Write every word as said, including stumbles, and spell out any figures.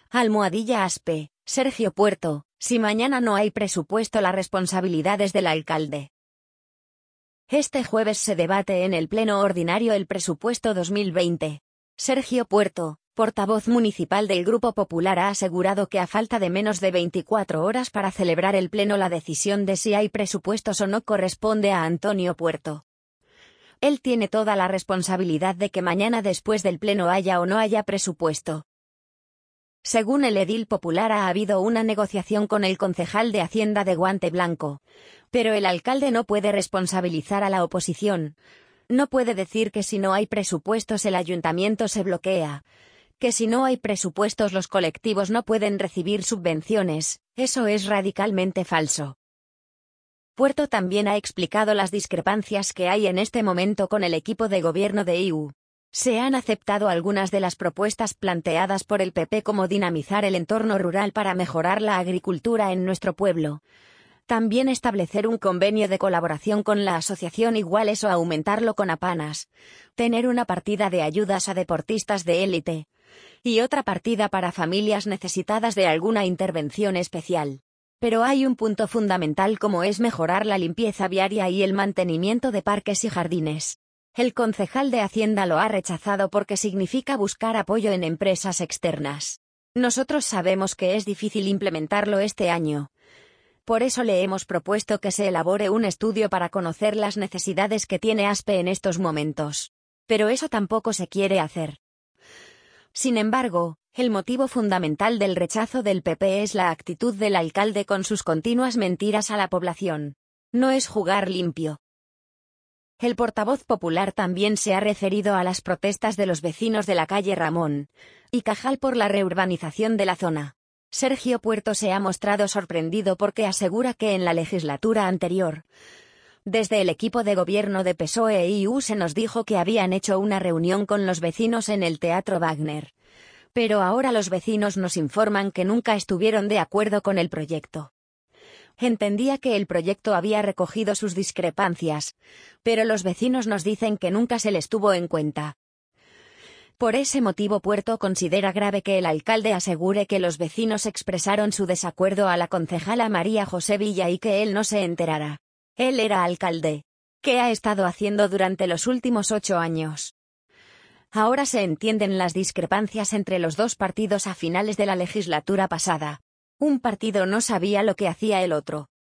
Almohadilla Aspe, Sergio Puerto, si mañana no hay presupuesto, la responsabilidad es del alcalde. Este jueves se debate en el Pleno Ordinario el presupuesto dos mil veinte. Sergio Puerto, portavoz municipal del Grupo Popular, ha asegurado que a falta de menos de veinticuatro horas para celebrar el Pleno, la decisión de si hay presupuestos o no corresponde a Antonio Puerto. Él tiene toda la responsabilidad de que mañana después del Pleno haya o no haya presupuesto. Según el edil popular, ha habido una negociación con el concejal de Hacienda de Guante Blanco, pero el alcalde no puede responsabilizar a la oposición. No puede decir que si no hay presupuestos el ayuntamiento se bloquea, que si no hay presupuestos los colectivos no pueden recibir subvenciones. Eso es radicalmente falso. Puerto también ha explicado las discrepancias que hay en este momento con el equipo de gobierno de I U. Se han aceptado algunas de las propuestas planteadas por el P P, como dinamizar el entorno rural para mejorar la agricultura en nuestro pueblo. También establecer un convenio de colaboración con la asociación Iguales o aumentarlo con Apanas. Tener una partida de ayudas a deportistas de élite. Y otra partida para familias necesitadas de alguna intervención especial. Pero hay un punto fundamental, como es mejorar la limpieza viaria y el mantenimiento de parques y jardines. El concejal de Hacienda lo ha rechazado porque significa buscar apoyo en empresas externas. Nosotros sabemos que es difícil implementarlo este año. Por eso le hemos propuesto que se elabore un estudio para conocer las necesidades que tiene Aspe en estos momentos. Pero eso tampoco se quiere hacer. Sin embargo, el motivo fundamental del rechazo del P P es la actitud del alcalde con sus continuas mentiras a la población. No es jugar limpio. El portavoz popular también se ha referido a las protestas de los vecinos de la calle Ramón y Cajal por la reurbanización de la zona. Sergio Puerto se ha mostrado sorprendido porque asegura que en la legislatura anterior, desde el equipo de gobierno de P S O E e I U, se nos dijo que habían hecho una reunión con los vecinos en el Teatro Wagner. Pero ahora los vecinos nos informan que nunca estuvieron de acuerdo con el proyecto. Entendía que el proyecto había recogido sus discrepancias, pero los vecinos nos dicen que nunca se les tuvo en cuenta. Por ese motivo, Puerto considera grave que el alcalde asegure que los vecinos expresaron su desacuerdo a la concejala María José Villa y que él no se enterara. Él era alcalde. ¿Qué ha estado haciendo durante los últimos ocho años? Ahora se entienden las discrepancias entre los dos partidos a finales de la legislatura pasada. Un partido no sabía lo que hacía el otro.